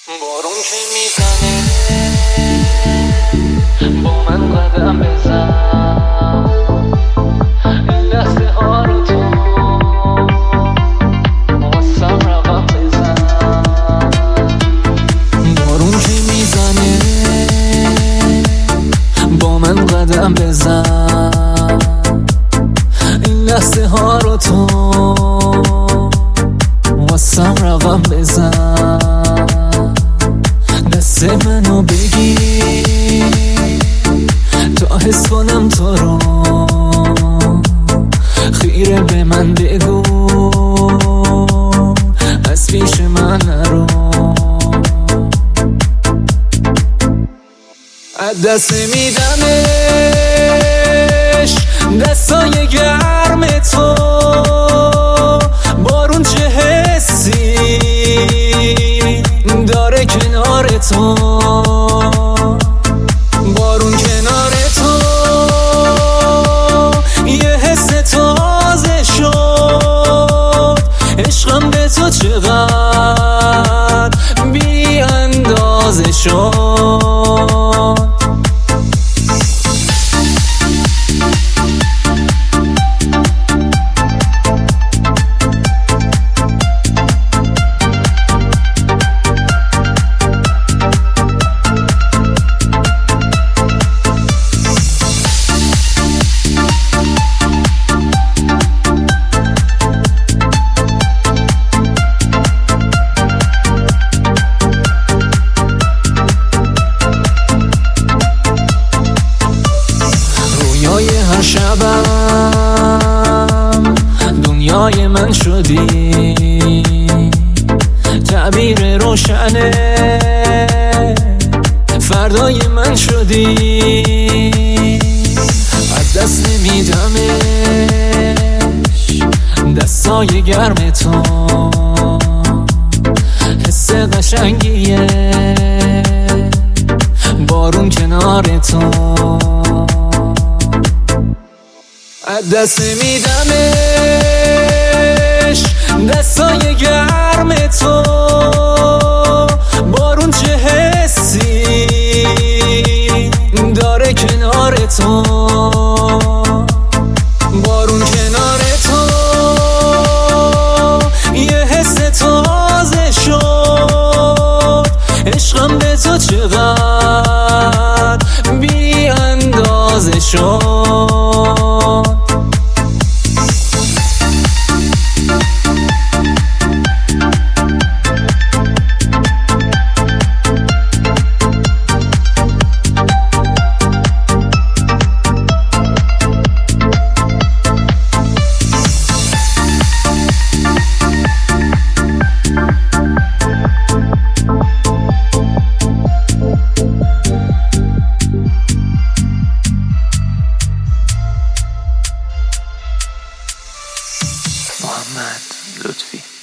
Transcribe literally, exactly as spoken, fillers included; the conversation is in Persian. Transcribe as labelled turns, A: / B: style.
A: بارون که میزنه با من قدم بزن، این لحظه ها رو تو واسم رقم بزن. بارون که میزنه با من قدم بزن، این لحظه ها رو تو واسم رقم بزن. دست منو بگیر تا حس کنم تو رو، خیره به من بگو از پیش من نرو. از دست میدمش دستای گرم تو، بارون چه حسی داره کنار تو، بارون کنار تو یه حس تازه شد، عشقم به تو چقدر بی اندازه شد. هر شبم دنیای من شدی، تعبیر روشن فردای من شدی. از دست نمیدمش دستای گرم تو، حس قشنگیه بارون کنار تو. از دست میدمش دستای گرم تو، بارون چه حسی داره کنار تو، بارون کنار تو یه حس تازه شد، عشقم به تو چقدر بی اندازه شد. محمد لطفی